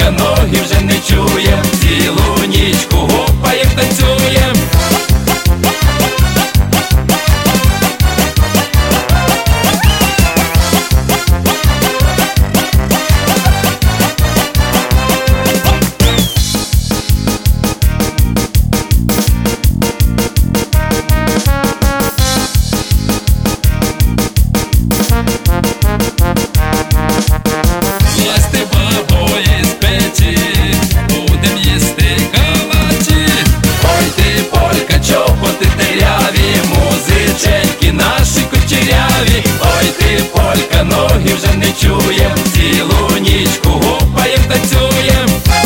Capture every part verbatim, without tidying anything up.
полька, ноги вже не чуєм, цілу нічку гупаєм, танцюєм. Полька, ноги вже не чуєм, цілу нічку гупаєм, танцюєм.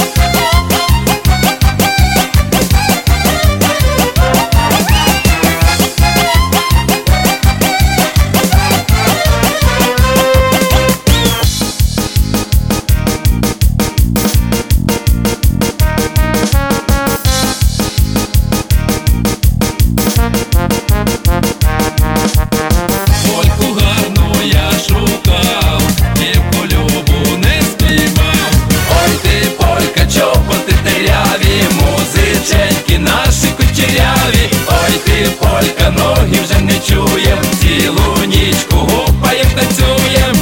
Полька, ноги вже не чуєм, цілу нічку гупаєм, танцюєм.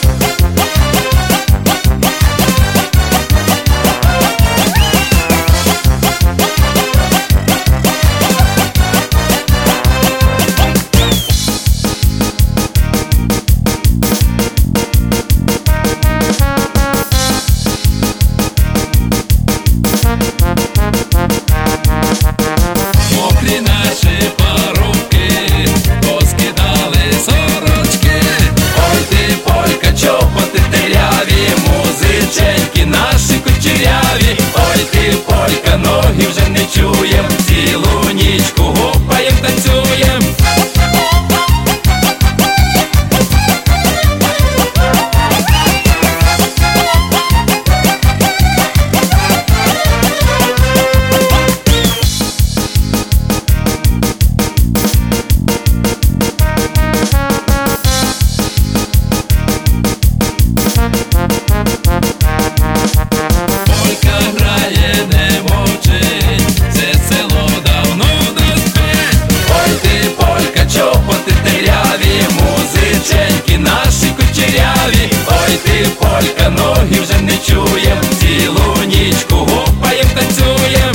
Мокрі наші парубки поскидали сорочки. Ой ти, полька, чоботи деряві, музиченьки наші кучеряві. Ой ти, полька, ноги вже не чуєм, цілу нічку гупаєм, танцюєм. Ой ти, полька, ноги вже не чуєм, цілу нічку гупаєм, танцюєм.